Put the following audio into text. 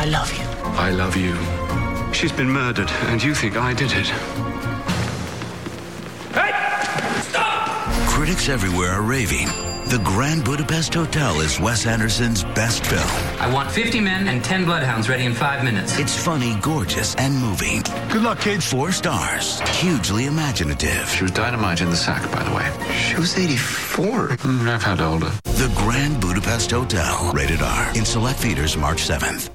I love you. I love you. She's been murdered, and you think I did it. Hey! Stop! Critics everywhere are raving. The Grand Budapest Hotel is Wes Anderson's best film. I want 50 men and 10 bloodhounds ready in 5 minutes. It's funny, gorgeous, and moving. Good luck, kids. 4 stars. Hugely imaginative. She was dynamite in the sack, by the way. She was 84. I've had older. The Grand Budapest Hotel. Rated R. In select theaters March 7th.